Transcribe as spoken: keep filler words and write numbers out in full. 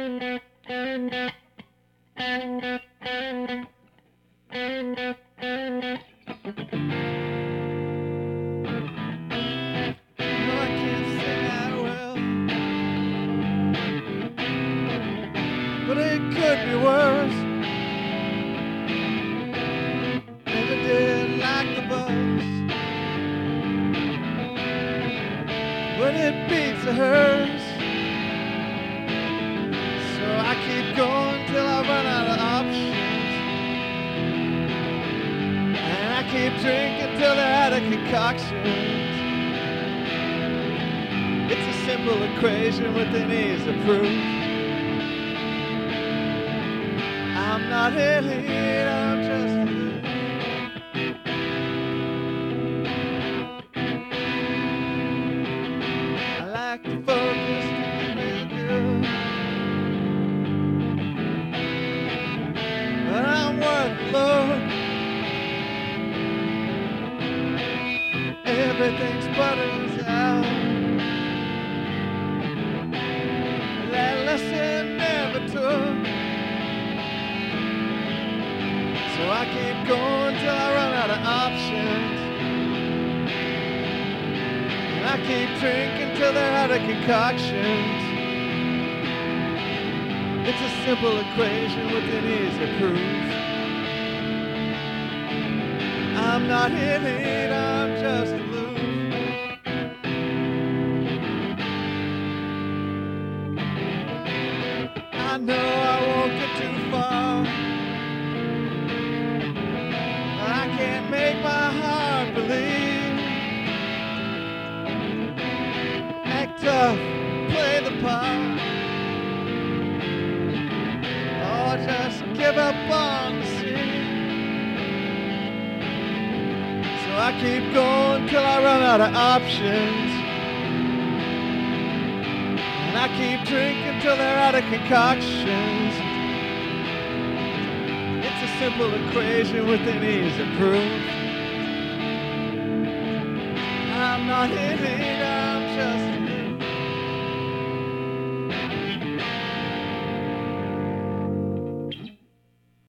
Equation with an easy proof. I'm not elite, I'm just a loser. I like to focus to be real good, but I'm worth the load. Everything's butters out. So I keep going till I run out of options, and I keep drinking till they're out of concoctions. It's a simple equation with an easy proof. I'm not elite, I'm just aloof. I know I won't get too far. I can't make my heart believe. Act tough, play the part, or just give up on the scene. So I keep going till I run out of options, and I keep drinking till they're out of concoctions. It's a simple equation with an easy proof. I'm not elite.